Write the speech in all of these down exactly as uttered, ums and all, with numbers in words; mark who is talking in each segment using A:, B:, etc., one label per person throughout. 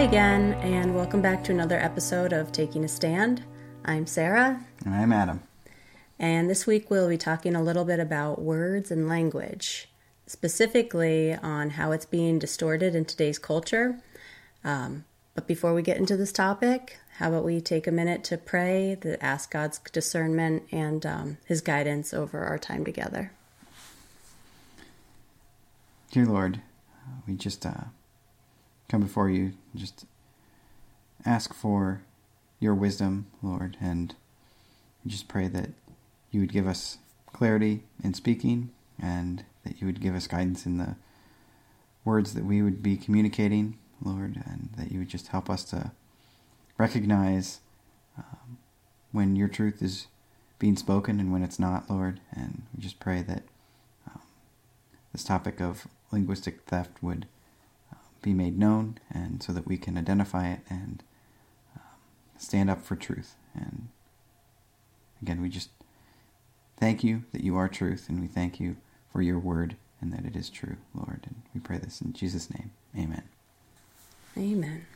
A: again, and welcome back to another episode of Taking a Stand. I'm Sarah.
B: And I'm Adam.
A: And this week we'll be talking a little bit about words and language, specifically on how it's being distorted in today's culture. Um, but before we get into this topic, how about we take a minute to pray, to ask God's discernment and um, His guidance over our time together.
B: Dear Lord, we just uh, come before you, just ask for your wisdom, Lord, and we just pray that you would give us clarity in speaking and that you would give us guidance in the words that we would be communicating, Lord, and that you would just help us to recognize um, when your truth is being spoken and when it's not, Lord, and we just pray that um, this topic of linguistic theft would uh, be made known, and so that we can identify it and um, stand up for truth. And again, we just thank you that you are truth, and we thank you for your word and that it is true, Lord. And we pray this in Jesus' name. Amen.
A: Amen.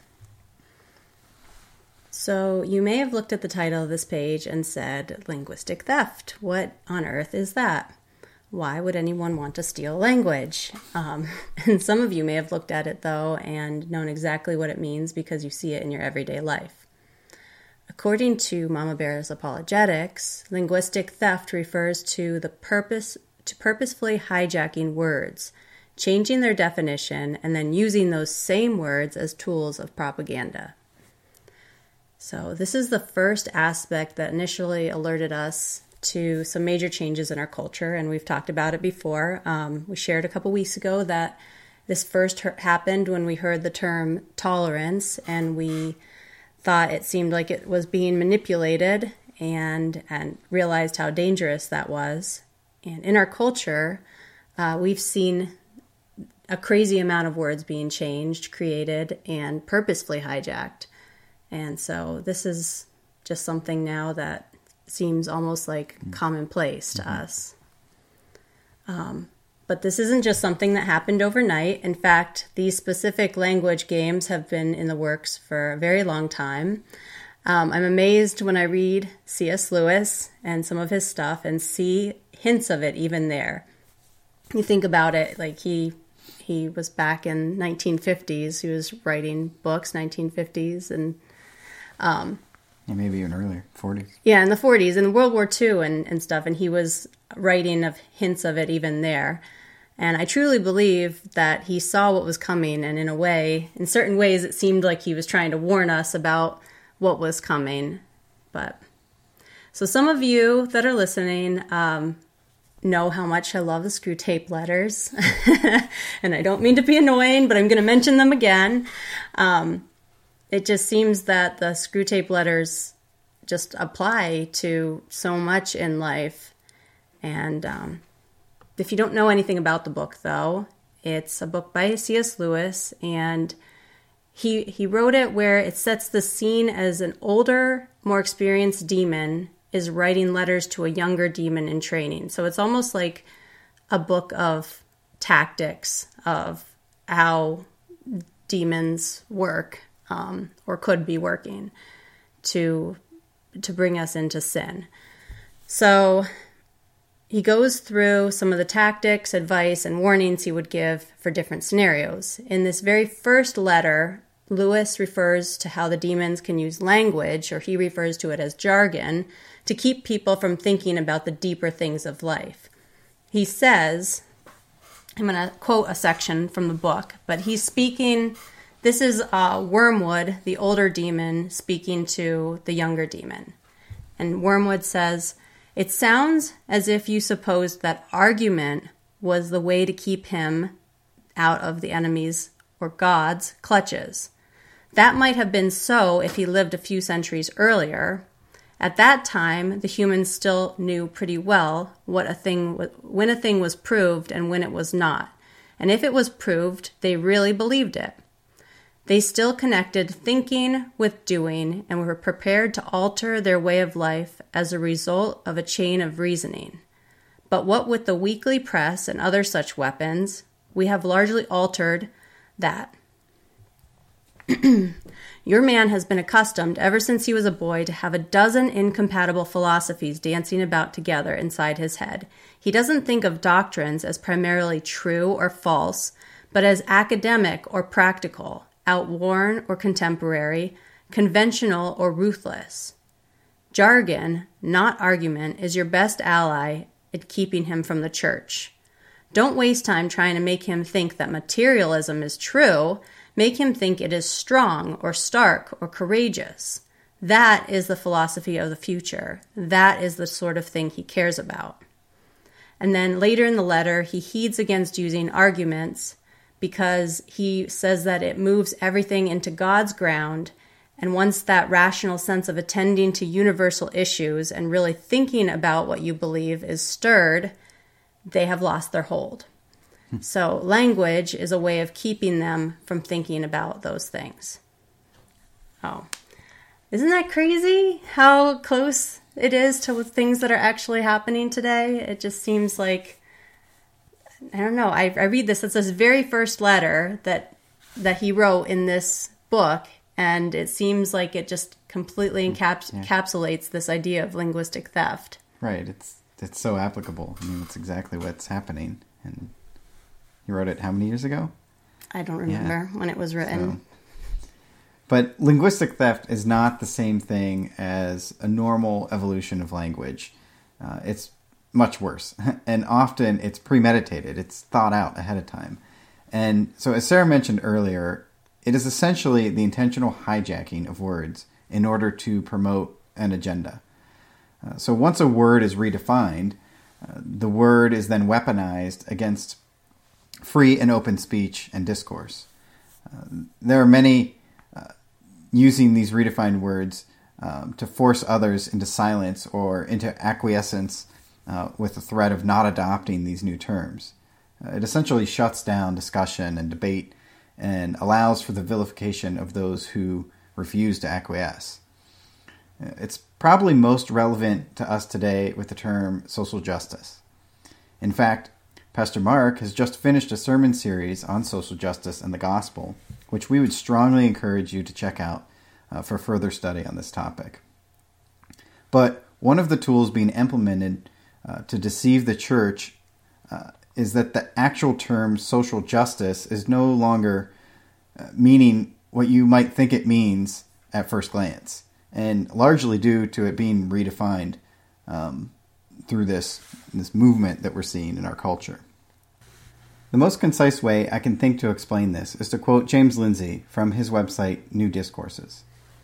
A: So you may have looked at the title of this page and said, linguistic theft. What on earth is that? Why would anyone want to steal language? Um, and some of you may have looked at it, though, and known exactly what it means because you see it in your everyday life. According to Mama Bear's apologetics, linguistic theft refers to the purpose to purposefully hijacking words, changing their definition, and then using those same words as tools of propaganda. So this is the first aspect that initially alerted us to some major changes in our culture, and we've talked about it before. Um, we shared a couple weeks ago that this first her- happened when we heard the term tolerance, and we thought it seemed like it was being manipulated, and and realized how dangerous that was. And in our culture, uh, we've seen a crazy amount of words being changed, created, and purposefully hijacked. And so this is just something now that seems almost like commonplace to mm-hmm. us. Um, but this isn't just something that happened overnight. In fact, these specific language games have been in the works for a very long time. Um, I'm amazed when I read C S Lewis and some of his stuff and see hints of it even there. You think about it, like he he was back in nineteen fifties. He was writing books, nineteen fifties, and um,
B: yeah, maybe even earlier, forties.
A: Yeah, in the forties, in World War Two and, and stuff, and he was writing of hints of it even there. And I truly believe that he saw what was coming, and in a way, in certain ways, it seemed like he was trying to warn us about what was coming. But so some of you that are listening um, know how much I love the Screw Tape letters, and I don't mean to be annoying, but I'm going to mention them again. Um, It just seems that the Screw Tape letters just apply to so much in life. And um, if you don't know anything about the book, though, it's a book by C S Lewis, and he he wrote it where it sets the scene as an older, more experienced demon is writing letters to a younger demon in training. So it's almost like a book of tactics of how demons work. Um, or could be working to to bring us into sin. So he goes through some of the tactics, advice, and warnings he would give for different scenarios. In this very first letter, Lewis refers to how the demons can use language, or he refers to it as jargon, to keep people from thinking about the deeper things of life. He says, I'm going to quote a section from the book, but he's speaking... This is uh, Wormwood, the older demon, speaking to the younger demon. And Wormwood says, "It sounds as if you supposed that argument was the way to keep him out of the enemy's or God's clutches. That might have been so if he lived a few centuries earlier. At that time, the humans still knew pretty well what a thing when a thing was proved and when it was not. And if it was proved, they really believed it. They still connected thinking with doing and were prepared to alter their way of life as a result of a chain of reasoning. But what with the weekly press and other such weapons, we have largely altered that. Your man has been accustomed ever since he was a boy to have a dozen incompatible philosophies dancing about together inside his head. He doesn't think of doctrines as primarily true or false, but as academic or practical, outworn or contemporary, conventional or ruthless. Jargon, not argument, is your best ally at keeping him from the church. Don't waste time trying to make him think that materialism is true. Make him think it is strong or stark or courageous. That is the philosophy of the future. That is the sort of thing he cares about. And then later in the letter, he heeds against using arguments because he says that it moves everything into God's ground. And once that rational sense of attending to universal issues and really thinking about what you believe is stirred, they have lost their hold. So language is a way of keeping them from thinking about those things. Oh, isn't that crazy how close it is to things that are actually happening today? It just seems like, I don't know, I, I read this, it's this very first letter that that he wrote in this book, and it seems like it just completely encaps- yeah. encapsulates this idea of linguistic theft.
B: Right, it's it's so applicable. I mean, it's exactly what's happening. And he wrote it how many years ago?
A: I don't remember yeah. when it was written.
B: So, but linguistic theft is not the same thing as a normal evolution of language. Uh, it's much worse. And often it's premeditated. It's thought out ahead of time. And so as Sarah mentioned earlier, it is essentially the intentional hijacking of words in order to promote an agenda. Uh, so once a word is redefined, uh, the word is then weaponized against free and open speech and discourse. Uh, there are many uh, using these redefined words um, to force others into silence or into acquiescence uh, with the threat of not adopting these new terms. Uh, it essentially shuts down discussion and debate and allows for the vilification of those who refuse to acquiesce. Uh, it's probably most relevant to us today with the term social justice. In fact, Pastor Mark has just finished a sermon series on social justice and the gospel, which we would strongly encourage you to check out uh, for further study on this topic. But one of the tools being implemented uh, to deceive the church uh, is that the actual term social justice is no longer uh, meaning what you might think it means at first glance, and largely due to it being redefined um, through this, this movement that we're seeing in our culture. The most concise way I can think to explain this is to quote James Lindsay from his website, New Discourses.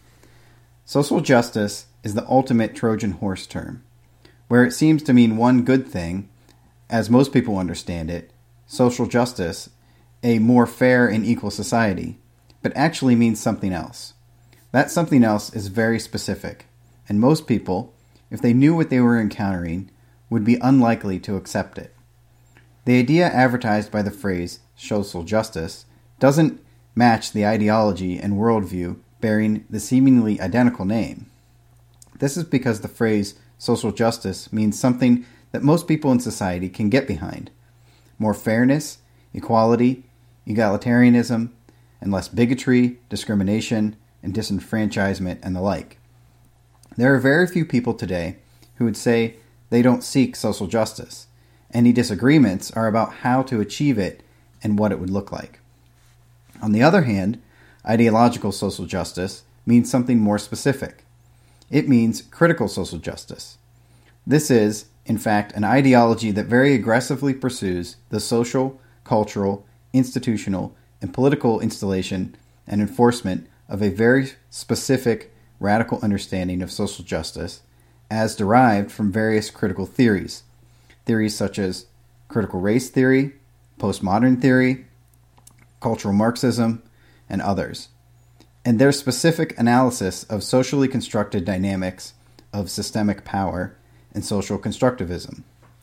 B: Social justice is the ultimate Trojan horse term, where it seems to mean one good thing, as most people understand it, social justice, a more fair and equal society, but actually means something else. That something else is very specific, and most people, if they knew what they were encountering, would be unlikely to accept it. The idea advertised by the phrase social justice doesn't match the ideology and worldview bearing the seemingly identical name. This is because the phrase social justice means something that most people in society can get behind. More fairness, equality, egalitarianism, and less bigotry, discrimination, and disenfranchisement and the like. There are very few people today who would say they don't seek social justice. Any disagreements are about how to achieve it and what it would look like. On the other hand, ideological social justice means something more specific. It means critical social justice. This is, in fact, an ideology that very aggressively pursues the social, cultural, institutional, and political installation and enforcement of a very specific radical understanding of social justice as derived from various critical theories. Theories such as critical race theory, postmodern theory, cultural Marxism, and others, and their specific analysis of socially constructed dynamics of systemic power and social constructivism.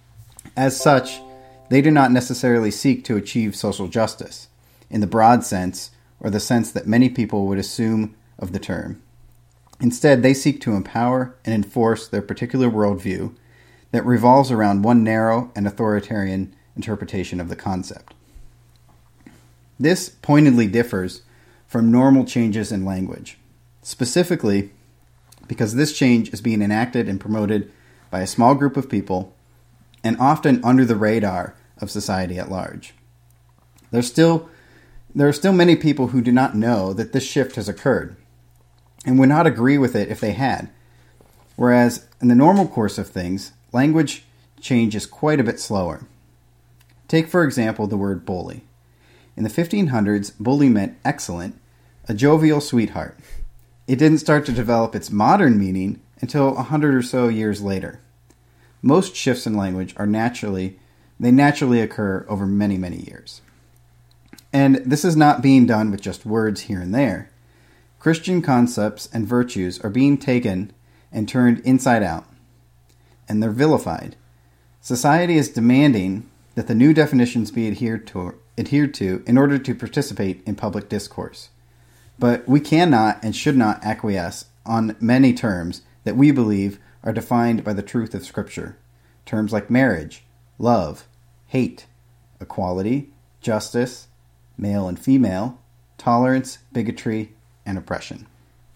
B: As such, they do not necessarily seek to achieve social justice, in the broad sense, or the sense that many people would assume of the term. Instead, they seek to empower and enforce their particular worldview that revolves around one narrow and authoritarian interpretation of the concept. This pointedly differs from normal changes in language. Specifically, because this change is being enacted and promoted by a small group of people and often under the radar of society at large. There's still, there are still many people who do not know that this shift has occurred and would not agree with it if they had. Whereas in the normal course of things, language change is quite a bit slower. Take, for example, the word bully. In the fifteen hundreds, bully meant excellent, a jovial sweetheart. It didn't start to develop its modern meaning until a hundred or so years later. Most shifts in language are naturally, they naturally occur over many, many years. And this is not being done with just words here and there. Christian concepts and virtues are being taken and turned inside out, and they're vilified. Society is demanding that the new definitions be adhered to, adhered to in order to participate in public discourse. But we cannot and should not acquiesce on many terms that we believe are defined by the truth of Scripture. Terms like marriage, love, hate, equality, justice, male and female, tolerance, bigotry, and oppression.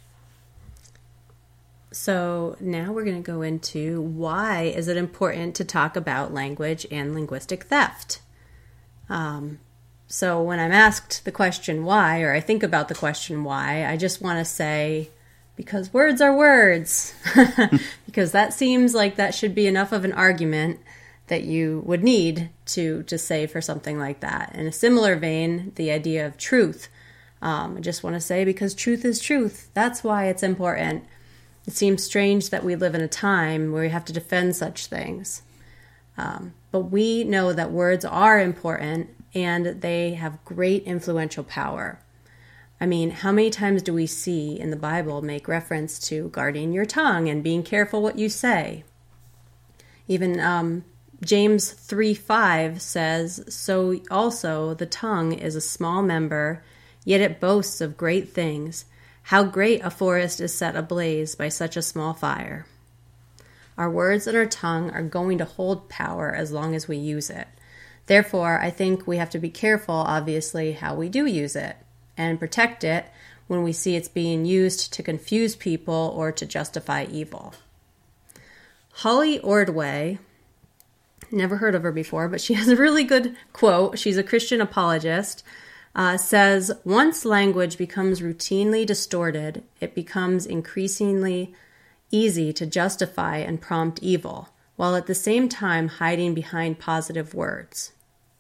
A: So now we're going to go into why is it important to talk about language and linguistic theft. Um, so when I'm asked the question why, or I think about the question why, I just want to say, because words are words. Because that seems like that should be enough of an argument that you would need to, to say for something like that. In a similar vein, the idea of truth. Um, I just want to say because truth is truth. That's why it's important. It seems strange that we live in a time where we have to defend such things. Um, but we know that words are important and they have great influential power. I mean, how many times do we see in the Bible make reference to guarding your tongue and being careful what you say? Even um, James three five says, "So also the tongue is a small member, yet it boasts of great things. How great a forest is set ablaze by such a small fire." Our words and our tongue are going to hold power as long as we use it. Therefore, I think we have to be careful, obviously, how we do use it and protect it when we see it's being used to confuse people or to justify evil. Holly Ordway, never heard of her before, but she has a really good quote. She's a Christian apologist. Uh, says, once language becomes routinely distorted, it becomes increasingly easy to justify and prompt evil, while at the same time hiding behind positive words.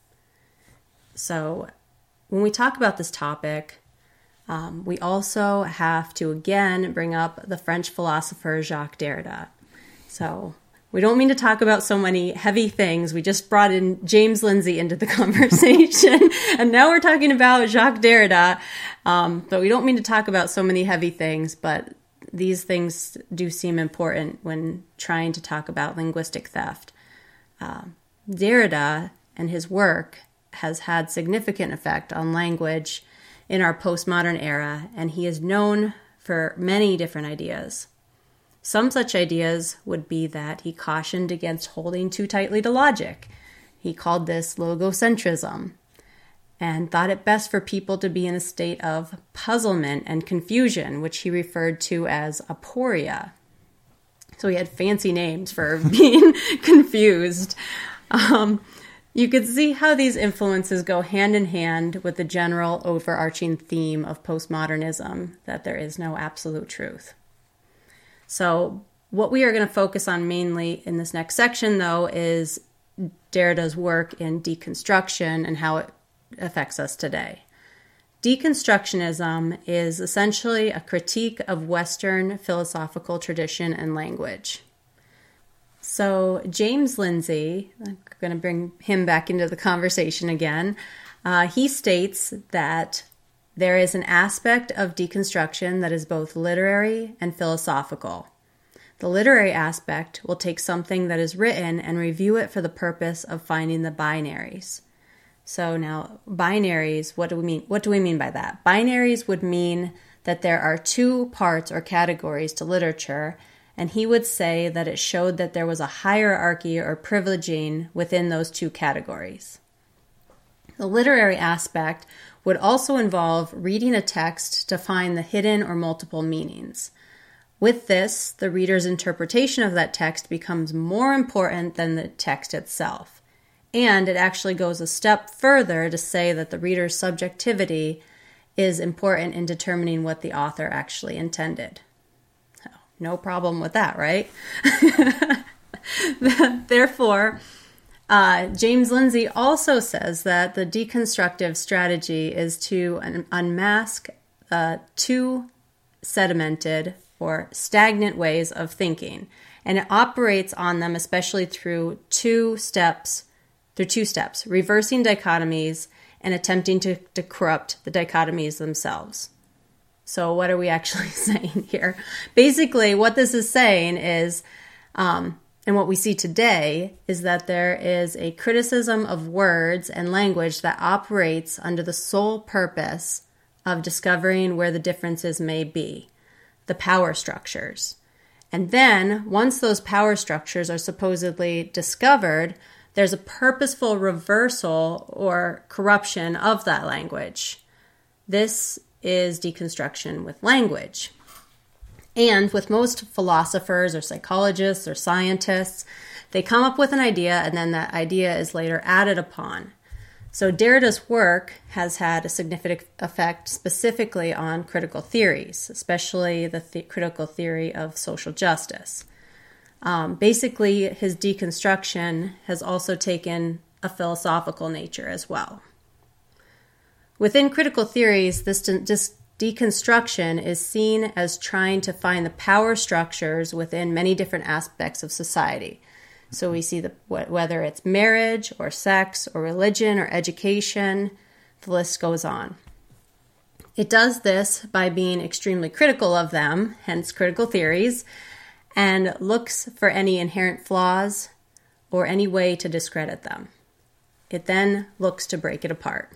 A: So when we talk about this topic, um, we also have to again bring up the French philosopher Jacques Derrida. So we don't mean to talk about so many heavy things. We just brought in James Lindsay into the conversation, and now we're talking about Jacques Derrida. Um, but we don't mean to talk about so many heavy things, but these things do seem important when trying to talk about linguistic theft. Uh, Derrida and his work has had significant effect on language in our postmodern era, and he is known for many different ideas. Some such ideas would be that he cautioned against holding too tightly to logic. He called this logocentrism and thought it best for people to be in a state of puzzlement and confusion, which he referred to as aporia. So he had fancy names for being confused. Um, you could see how these influences go hand in hand with the general overarching theme of postmodernism, that there is no absolute truth. So what we are going to focus on mainly in this next section, though, is Derrida's work in deconstruction and how it affects us today. Deconstructionism is essentially a critique of Western philosophical tradition and language. So James Lindsay, I'm going to bring him back into the conversation again, uh, he states that there is an aspect of deconstruction that is both literary and philosophical. The literary aspect will take something that is written and review it for the purpose of finding the binaries. So now, binaries, what do we mean? What do we mean by that? Binaries would mean that there are two parts or categories to literature, and he would say that it showed that there was a hierarchy or privileging within those two categories. The literary aspect would also involve reading a text to find the hidden or multiple meanings. With this, the reader's interpretation of that text becomes more important than the text itself. And it actually goes a step further to say that the reader's subjectivity is important in determining what the author actually intended. No problem with that, right? Therefore, uh, James Lindsay also says that the deconstructive strategy is to un- unmask uh, two sedimented or stagnant ways of thinking, and it operates on them especially through two steps, through two steps, reversing dichotomies and attempting to, to corrupt the dichotomies themselves. So what are we actually saying here? Basically, what this is saying is, um, and what we see today, is that there is a criticism of words and language that operates under the sole purpose of discovering where the differences may be, the power structures. And then, once those power structures are supposedly discovered, there's a purposeful reversal or corruption of that language. This is deconstruction with language. And with most philosophers or psychologists or scientists, they come up with an idea and then that idea is later added upon. So Derrida's work has had a significant effect specifically on critical theories, especially the, the critical theory of social justice. Um, basically, his deconstruction has also taken a philosophical nature as well. Within critical theories, this, de- this deconstruction is seen as trying to find the power structures within many different aspects of society. So we see the, wh- whether it's marriage or sex or religion or education, the list goes on. It does this by being extremely critical of them, hence critical theories, and looks for any inherent flaws or any way to discredit them. It then looks to break it apart.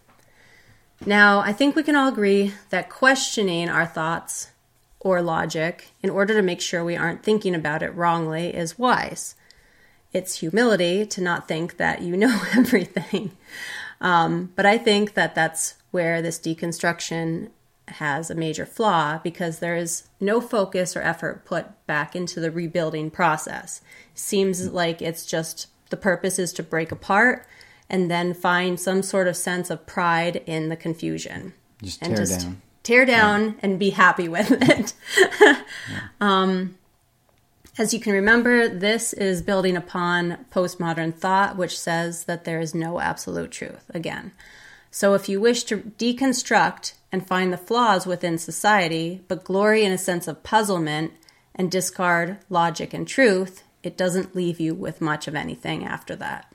A: Now, I think we can all agree that questioning our thoughts or logic in order to make sure we aren't thinking about it wrongly is wise. It's humility to not think that you know everything. Um, but I think that that's where this deconstruction has a major flaw, because there is no focus or effort put back into the rebuilding process. Seems like it's just the purpose is to break apart and then find some sort of sense of pride in the confusion.
B: Just
A: and
B: tear
A: just
B: down.
A: Tear down
B: Yeah.
A: and be happy with it.
B: Yeah.
A: um, as you can remember, this is building upon postmodern thought, which says that there is no absolute truth, again. So if you wish to deconstruct and find the flaws within society, but glory in a sense of puzzlement and discard logic and truth, it doesn't leave you with much of anything after that.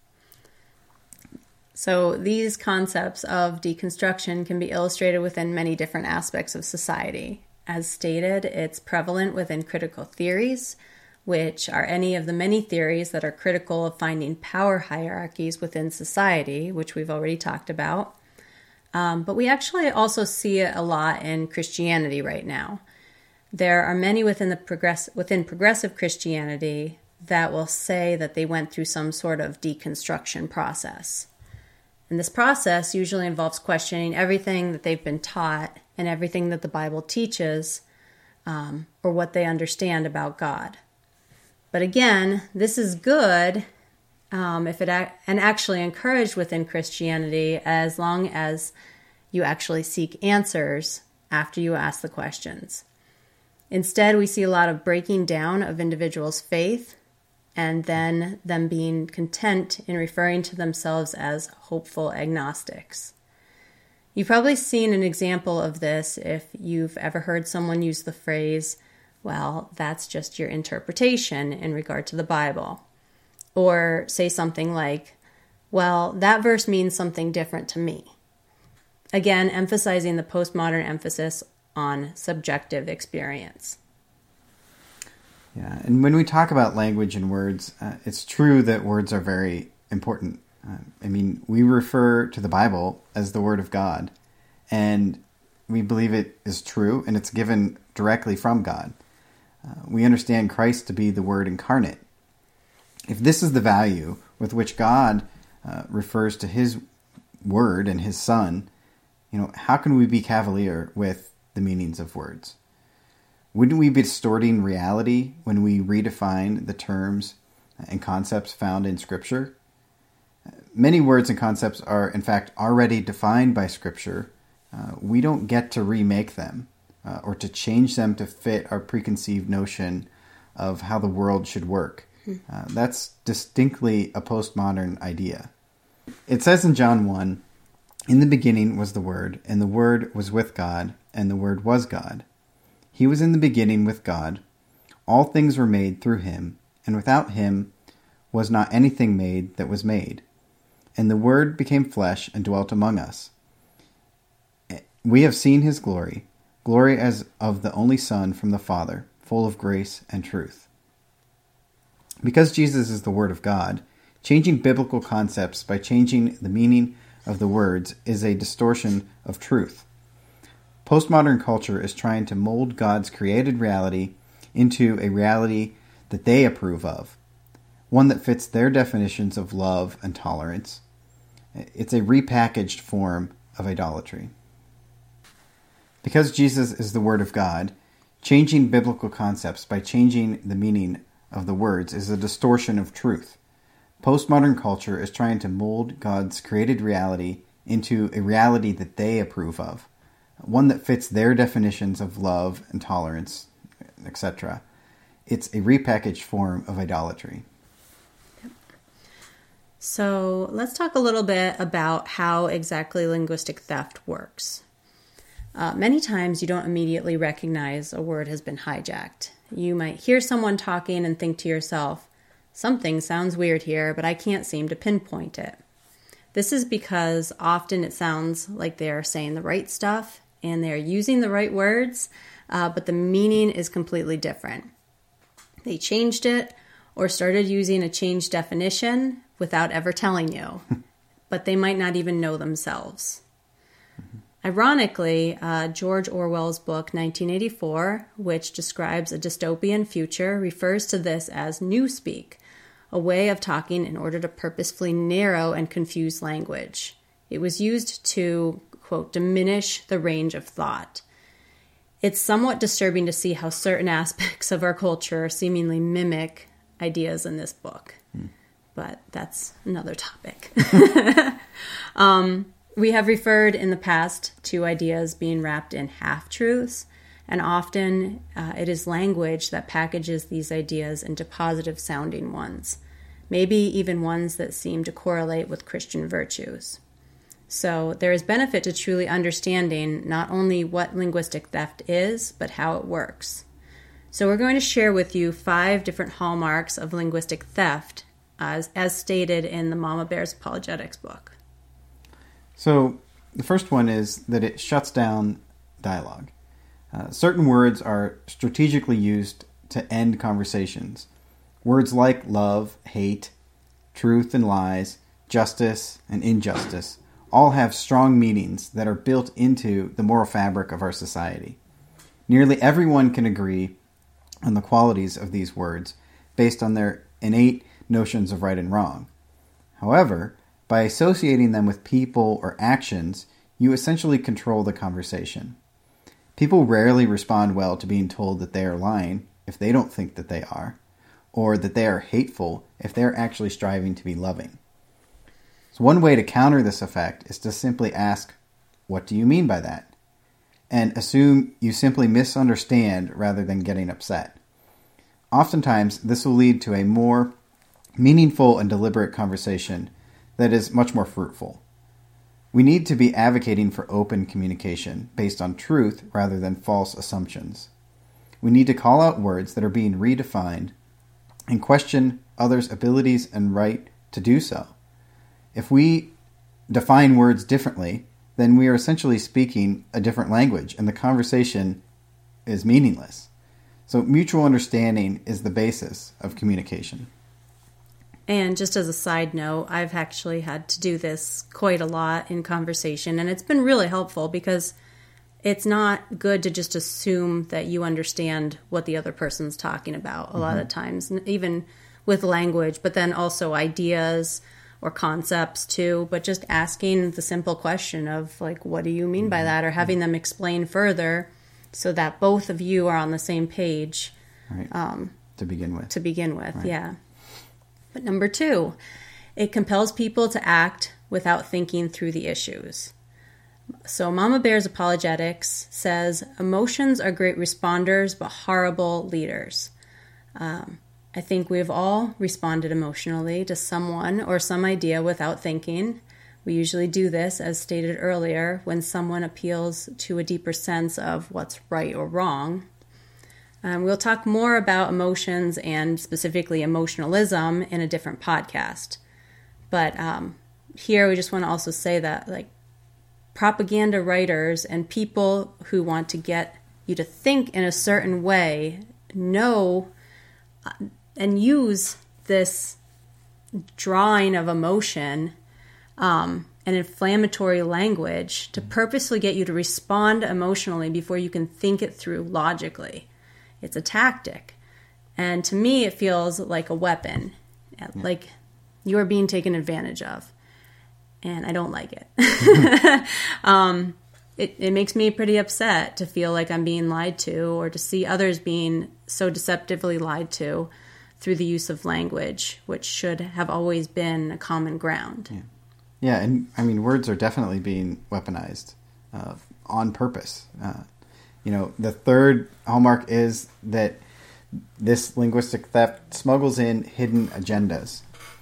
A: So these concepts of deconstruction can be illustrated within many different aspects of society. As stated, it's prevalent within critical theories, which are any of the many theories that are critical of finding power hierarchies within society, which we've already talked about. Um, but we actually also see it a lot in Christianity right now. There are many within the progress within progressive Christianity that will say that they went through some sort of deconstruction process. And this process usually involves questioning everything that they've been taught and everything that the Bible teaches, um, or what they understand about God. But again, this is good um, if it ac- and actually encouraged within Christianity as long as you actually seek answers after you ask the questions. Instead, we see a lot of breaking down of individuals' faith, and then them being content in referring to themselves as hopeful agnostics. You've probably seen an example of this if you've ever heard someone use the phrase, well, that's just your interpretation in regard to the Bible. Or say something like, well, that verse means something different to me. Again, emphasizing the postmodern emphasis on subjective experience.
B: Yeah, and when we talk about language and words, uh, it's true that words are very important. Uh, I mean, we refer to the Bible as the Word of God, and we believe it is true, and it's given directly from God. Uh, we understand Christ to be the Word incarnate. If this is the value with which God uh, refers to His Word and his Son, you know, how can we be cavalier with the meanings of words? Wouldn't we be distorting reality when we redefine the terms and concepts found in Scripture? Many words and concepts are, in fact, already defined by Scripture. Uh, we don't get to remake them uh, or to change them to fit our preconceived notion of how the world should work. Uh, that's distinctly a postmodern idea. It says in John one, "In the beginning was the Word, and the Word was with God, and the Word was God. He was in the beginning with God. All things were made through him, and without him was not anything made that was made. And the Word became flesh and dwelt among us. We have seen his glory, glory as of the only Son from the Father, full of grace and truth." Because Jesus is the Word of God, changing biblical concepts by changing the meaning of the words is a distortion of truth. Postmodern culture is trying to mold God's created reality into a reality that they approve of, one that fits their definitions of love and tolerance. It's a repackaged form of idolatry. Because Jesus is the Word of God, changing biblical concepts by changing the meaning of the words is a distortion of truth. Postmodern culture is trying to mold God's created reality into a reality that they approve of, one that fits their definitions of love and tolerance, et cetera. It's a repackaged form of idolatry.
A: So let's talk a little bit about how exactly linguistic theft works. Uh, many times you don't immediately recognize a word has been hijacked. You might hear someone talking and think to yourself, something sounds weird here, but I can't seem to pinpoint it. This is because often it sounds like they're saying the right stuff and they're using the right words, uh, but the meaning is completely different. They changed it or started using a changed definition without ever telling you, but they might not even know themselves. Mm-hmm. Ironically, uh, George Orwell's book nineteen eighty-four, which describes a dystopian future, refers to this as newspeak, a way of talking in order to purposefully narrow and confuse language. It was used to, quote, diminish the range of thought. It's somewhat disturbing to see how certain aspects of our culture seemingly mimic ideas in this book. Hmm. But that's another topic. um, we have referred in the past to ideas being wrapped in half-truths, and often uh, it is language that packages these ideas into positive-sounding ones, maybe even ones that seem to correlate with Christian virtues. So there is benefit to truly understanding not only what linguistic theft is, but how it works. So we're going to share with you five different hallmarks of linguistic theft, as, as stated in the Mama Bear's Apologetics book.
B: So the first one is that it shuts down dialogue. Uh, certain words are strategically used to end conversations. Words like love, hate, truth and lies, justice and injustice all have strong meanings that are built into the moral fabric of our society. Nearly everyone can agree on the qualities of these words based on their innate notions of right and wrong. However, by associating them with people or actions, you essentially control the conversation. People rarely respond well to being told that they are lying if they don't think that they are, or that they are hateful if they're actually striving to be loving. So one way to counter this effect is to simply ask, "What do you mean by that?" and assume you simply misunderstand rather than getting upset. Oftentimes, this will lead to a more meaningful and deliberate conversation that is much more fruitful. We need to be advocating for open communication based on truth rather than false assumptions. We need to call out words that are being redefined and question others' abilities and right to do so. If we define words differently, then we are essentially speaking a different language and the conversation is meaningless. So mutual understanding is the basis of communication.
A: And just as a side note, I've actually had to do this quite a lot in conversation, and it's been really helpful because it's not good to just assume that you understand what the other person's talking about a mm-hmm. lot of times, even with language, but then also ideas or concepts too, but just asking the simple question of like, what do you mean by that? Or having them explain further so that both of you are on the same page.
B: Right.
A: Um,
B: to begin with.
A: To begin with,
B: right.
A: yeah. But number two, it compels people to act without thinking through the issues. So Mama Bear's Apologetics says, emotions are great responders, but horrible leaders. Um, I think we've all responded emotionally to someone or some idea without thinking. We usually do this, as stated earlier, when someone appeals to a deeper sense of what's right or wrong. Um, we'll talk more about emotions and specifically emotionalism in a different podcast. But um, here we just want to also say that like propaganda writers and people who want to get you to think in a certain way know and use this drawing of emotion um, and inflammatory language to purposely get you to respond emotionally before you can think it through logically. It's a tactic. And to me, it feels like a weapon, yeah. like you are being taken advantage of. And I don't like it. um, it. It makes me pretty upset to feel like I'm being lied to or to see others being so deceptively lied to through the use of language, which should have always been a common ground.
B: Yeah, yeah and I mean, words are definitely being weaponized uh, on purpose. Uh, you know, the third hallmark is that this linguistic theft smuggles in hidden agendas.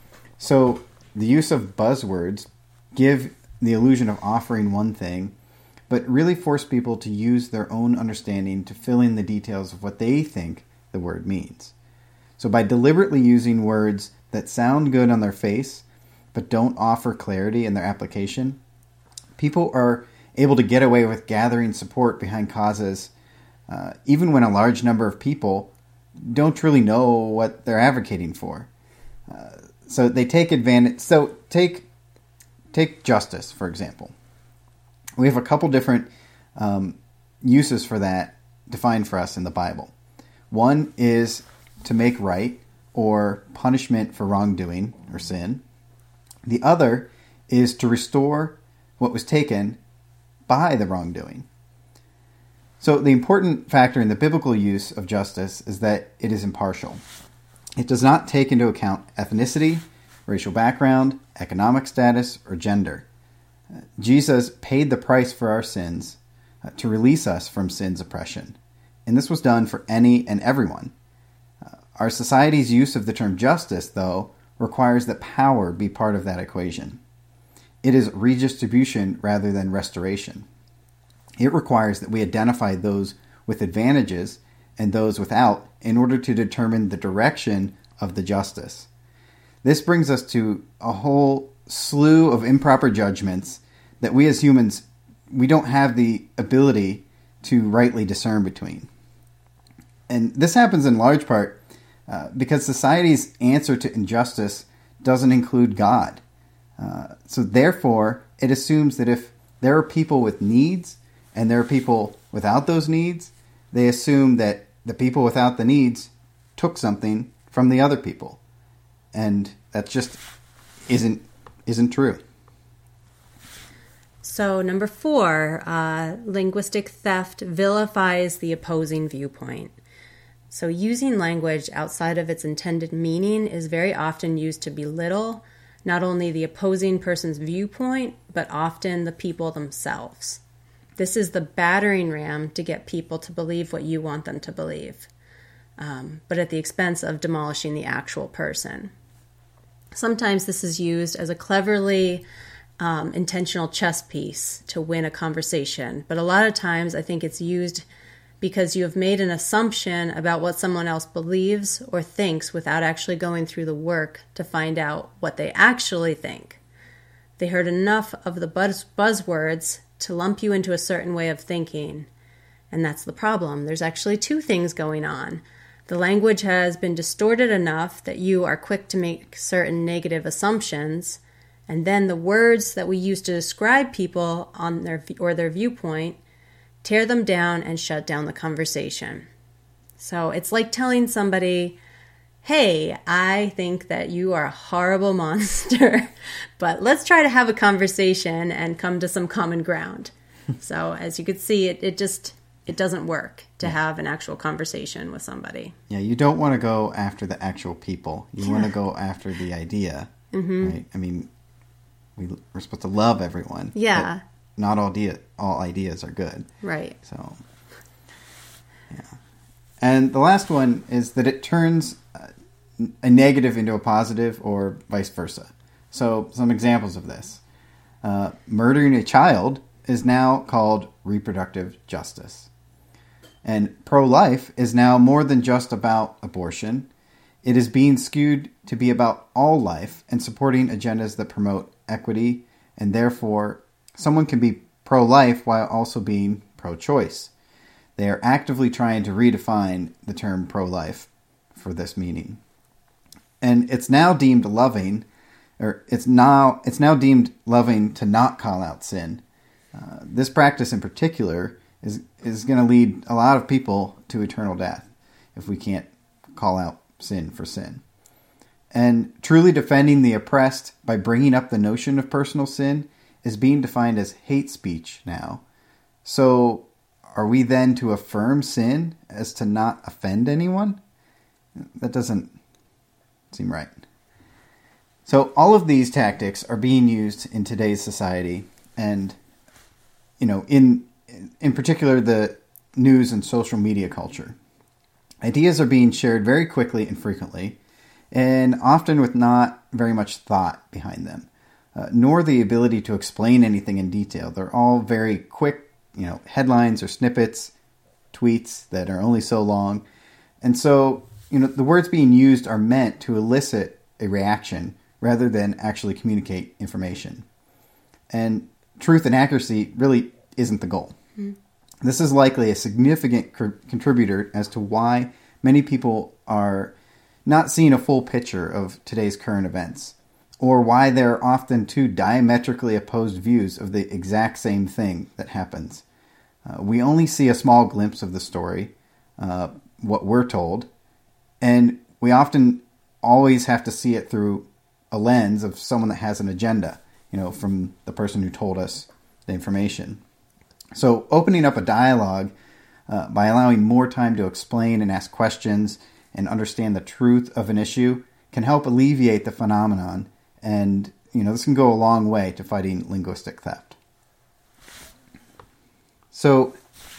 B: So the use of buzzwords give the illusion of offering one thing, but really force people to use their own understanding to fill in the details of what they think the word means. So by deliberately using words that sound good on their face, but don't offer clarity in their application, people are able to get away with gathering support behind causes, uh, even when a large number of people don't truly know what they're advocating for. Uh, so they take advantage. So take take justice, for example. We have a couple different um, uses for that defined for us in the Bible. One is to make right or punishment for wrongdoing or sin. The other is to restore what was taken by the wrongdoing. So the important factor in the biblical use of justice is that it is impartial. It does not take into account ethnicity, racial background, economic status, or gender. Uh, Jesus paid the price for our sins uh, to release us from sin's oppression. And this was done for any and everyone. Uh, our society's use of the term justice, though, requires that power be part of that equation. It is redistribution rather than restoration. It requires that we identify those with advantages and those without in order to determine the direction of the justice. This brings us to a whole slew of improper judgments that we as humans, we don't have the ability to rightly discern between. And this happens in large part uh, because society's answer to injustice doesn't include God. Uh, so therefore, it assumes that if there are people with needs and there are people without those needs, they assume that the people without the needs took something from the other people. And that just isn't isn't true.
A: So number four, uh, linguistic theft vilifies the opposing viewpoint. So using language outside of its intended meaning is very often used to belittle not only the opposing person's viewpoint, but often the people themselves. This is the battering ram to get people to believe what you want them to believe, um, but at the expense of demolishing the actual person. Sometimes this is used as a cleverly um, intentional chess piece to win a conversation, but a lot of times I think it's used because you have made an assumption about what someone else believes or thinks without actually going through the work to find out what they actually think. They heard enough of the buzz- buzzwords to lump you into a certain way of thinking, and that's the problem. There's actually two things going on. The language has been distorted enough that you are quick to make certain negative assumptions, and then the words that we use to describe people on their or their viewpoint tear them down and shut down the conversation. So it's like telling somebody, hey, I think that you are a horrible monster, but let's try to have a conversation and come to some common ground. So as you could see, it, it just, it doesn't work to have an actual conversation with somebody.
B: Yeah, you don't want to go after the actual people. You
A: Yeah.
B: want to go after the idea,
A: Mm-hmm.
B: right? I mean, we, we're supposed to love everyone.
A: Yeah.
B: But not all, idea, all ideas are good.
A: Right.
B: So, yeah. And the last one is that it turns a negative into a positive or vice versa. So some examples of this. Uh, murdering a child is now called reproductive justice. And pro-life is now more than just about abortion. It is being skewed to be about all life and supporting agendas that promote equity, and therefore someone can be pro-life while also being pro-choice. They are actively trying to redefine the term pro-life for this meaning. And it's now deemed loving, or it's now it's now deemed loving to not call out sin. Uh, this practice in particular is is going to lead a lot of people to eternal death if we can't call out sin for sin. And truly defending the oppressed by bringing up the notion of personal sin is being defined as hate speech now. So are we then to affirm sin as to not offend anyone? That doesn't seem right. So all of these tactics are being used in today's society, and you know, in in particular the news and social media culture. Ideas are being shared very quickly and frequently, and often with not very much thought behind them, uh, nor the ability to explain anything in detail. They're all very quick, you know, headlines or snippets, tweets that are only so long. And so, you know, the words being used are meant to elicit a reaction rather than actually communicate information. And truth and accuracy really isn't the goal. Mm. This is likely a significant co- contributor as to why many people are not seeing a full picture of today's current events, or why there are often two diametrically opposed views of the exact same thing that happens. Uh, we only see a small glimpse of the story, uh, what we're told, and we often always have to see it through a lens of someone that has an agenda, you know, from the person who told us the information. So opening up a dialogue uh, by allowing more time to explain and ask questions and understand the truth of an issue can help alleviate the phenomenon, and you know, this can go a long way to fighting linguistic theft. So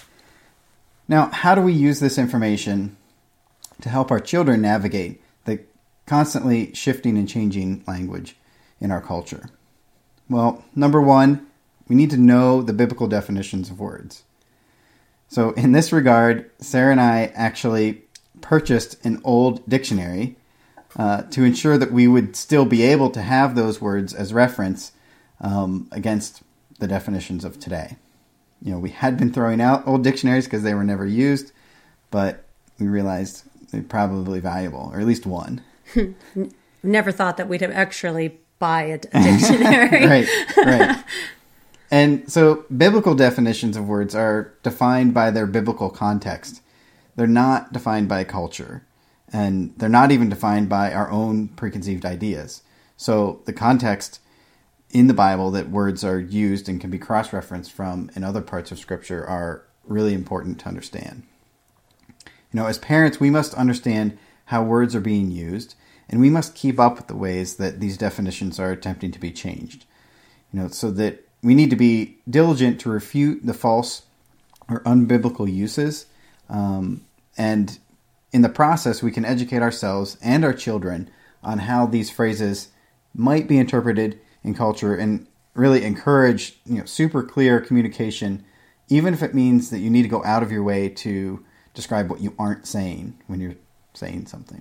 B: now, how do we use this information to help our children navigate the constantly shifting and changing language in our culture? Well, number one, we need to know the biblical definitions of words. So in this regard, Sarah and I actually purchased an old dictionary uh, to ensure that we would still be able to have those words as reference um, against the definitions of today. You know, we had been throwing out old dictionaries because they were never used, but we realized they're probably valuable, or at least one.
A: Never thought that we'd actually buy a, a dictionary.
B: Right, right. And so biblical definitions of words are defined by their biblical context. They're not defined by culture, and they're not even defined by our own preconceived ideas. So the context in the Bible that words are used and can be cross-referenced from in other parts of Scripture are really important to understand. You know, as parents, we must understand how words are being used, and we must keep up with the ways that these definitions are attempting to be changed. You know, so that we need to be diligent to refute the false or unbiblical uses, um, and in the process, we can educate ourselves and our children on how these phrases might be interpreted in culture, and really encourage, you know, super clear communication, even if it means that you need to go out of your way to describe what you aren't saying when you're saying something.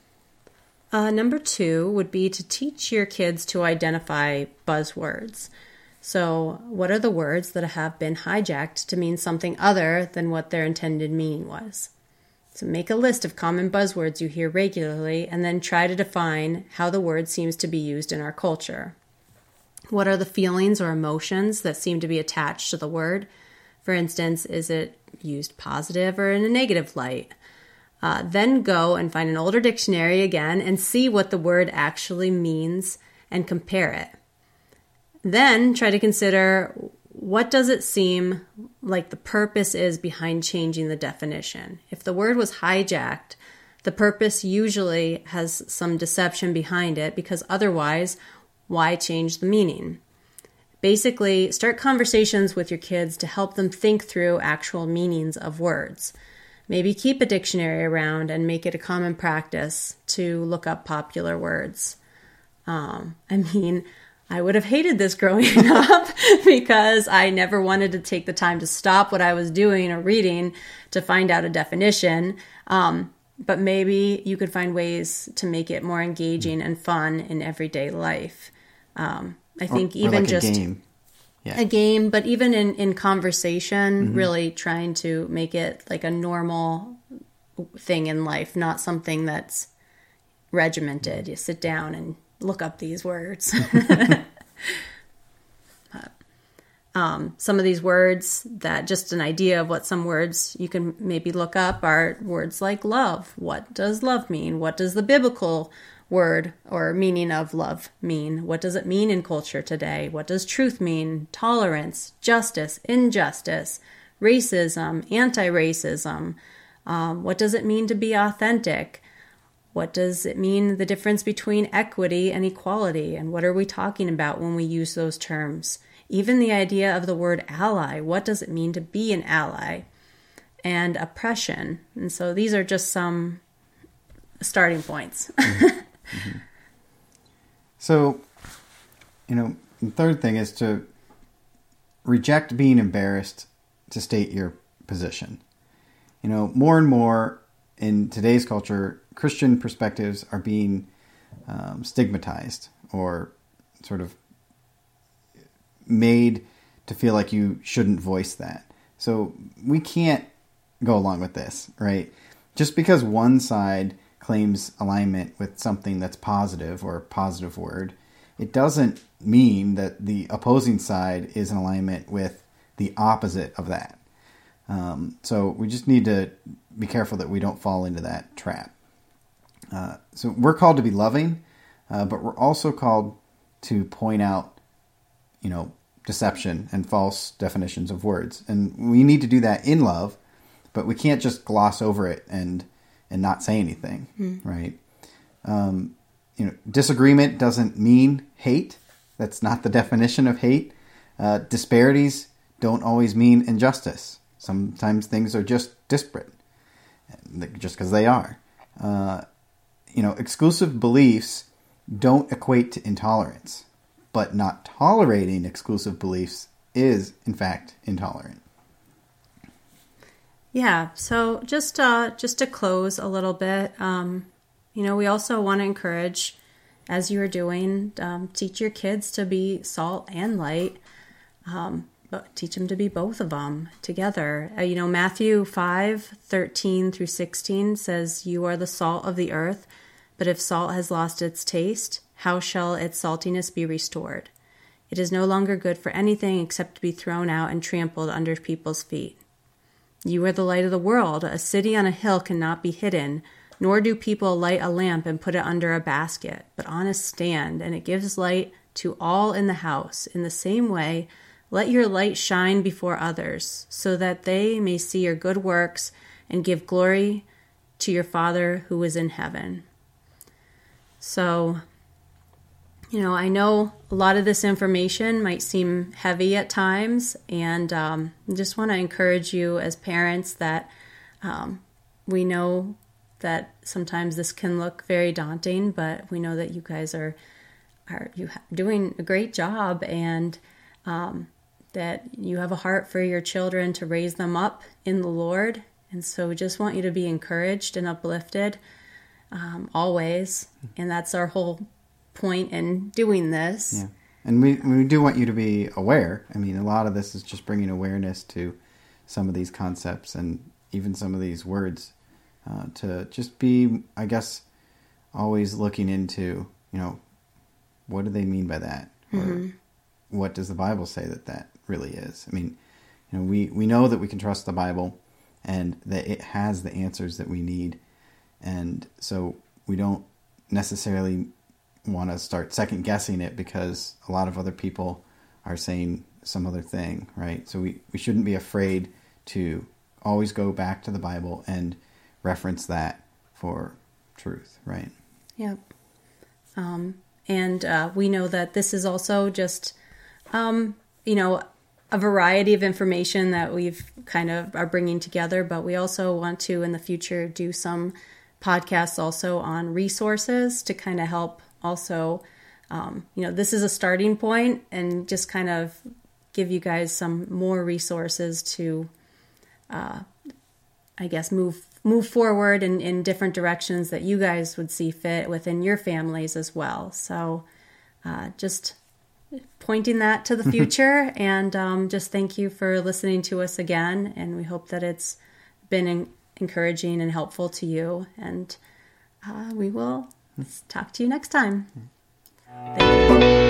A: Uh, number two would be to teach your kids to identify buzzwords. So what are the words that have been hijacked to mean something other than what their intended meaning was? So make a list of common buzzwords you hear regularly, and then try to define how the word seems to be used in our culture. What are the feelings or emotions that seem to be attached to the word? For instance, is it used positive or in a negative light? Uh, then go and find an older dictionary again and see what the word actually means and compare it. Then try to consider, what does it seem like the purpose is behind changing the definition? If the word was hijacked, the purpose usually has some deception behind it, because otherwise, why change the meaning? Basically, start conversations with your kids to help them think through actual meanings of words. Maybe keep a dictionary around and make it a common practice to look up popular words. Um, I mean, I would have hated this growing up because I never wanted to take the time to stop what I was doing or reading to find out a definition. Um, but maybe you could find ways to make it more engaging and fun in everyday life. Um, I think
B: or,
A: even
B: or like
A: just
B: a game. Yeah.
A: a game, but even in, in conversation,
B: Mm-hmm.
A: really trying to make it like a normal thing in life, not something that's regimented. You sit down and look up these words. But, um, some of these words that just an idea of what some words you can maybe look up are words like love. What does love mean? What does the biblical word or meaning of love mean? What does it mean in culture today? What does truth mean? Tolerance, justice, injustice, racism, anti-racism. Um, what does it mean to be authentic? What does it mean, the difference between equity and equality? And what are we talking about when we use those terms? Even the idea of the word ally. What does it mean to be an ally? And oppression. And so these are just some starting points.
B: Mm-hmm. So, you know, the third thing is to reject being embarrassed to state your position. You know, more and more in today's culture, Christian perspectives are being um, stigmatized or sort of made to feel like you shouldn't voice that. So we can't go along with this, right? Just because one side claims alignment with something that's positive or a positive word, it doesn't mean that the opposing side is in alignment with the opposite of that. Um, so we just need to be careful that we don't fall into that trap. Uh, so we're called to be loving, uh, but we're also called to point out, you know, deception and false definitions of words. And we need to do that in love, but we can't just gloss over it and and not say anything, mm. right? Um, you know, disagreement doesn't mean hate. That's not the definition of hate. Uh, disparities don't always mean injustice. Sometimes things are just disparate, just because they are. Uh, you know, exclusive beliefs don't equate to intolerance, but not tolerating exclusive beliefs is, in fact, intolerant.
A: Yeah, so just uh, just to close a little bit, um, you know, we also want to encourage, as you are doing, um, teach your kids to be salt and light, um, but teach them to be both of them together. Uh, you know, Matthew five, thirteen through sixteen says, "You are the salt of the earth, but if salt has lost its taste, how shall its saltiness be restored? It is no longer good for anything except to be thrown out and trampled under people's feet. You are the light of the world. A city on a hill cannot be hidden, nor do people light a lamp and put it under a basket, but on a stand, and it gives light to all in the house. In the same way, let your light shine before others, so that they may see your good works and give glory to your Father who is in heaven." So, you know, I know a lot of this information might seem heavy at times, and um, I just want to encourage you as parents that um, we know that sometimes this can look very daunting, but we know that you guys are are you doing a great job, and um, that you have a heart for your children to raise them up in the Lord. And so we just want you to be encouraged and uplifted um, always, and that's our whole point in doing this.
B: Yeah. And we we do want you to be aware. I mean, a lot of this is just bringing awareness to some of these concepts and even some of these words, uh, to just be, I guess, always looking into, you know, what do they mean by that? Or mm-hmm. what does the Bible say that that really is? I mean, you know, we, we know that we can trust the Bible and that it has the answers that we need. And so we don't necessarily want to start second guessing it because a lot of other people are saying some other thing, right? So we, we shouldn't be afraid to always go back to the Bible and reference that for truth, right?
A: Yep. Um, and uh, we know that this is also just, um, you know, a variety of information that we've kind of are bringing together, but we also want to in the future do some podcasts also on resources to kind of help also, um, you know, this is a starting point and just kind of give you guys some more resources to, uh, I guess, move move forward in, in different directions that you guys would see fit within your families as well. So uh, just pointing that to the future. And um, just thank you for listening to us again. And we hope that it's been in- encouraging and helpful to you. And uh, we will talk to you next time. Thank you.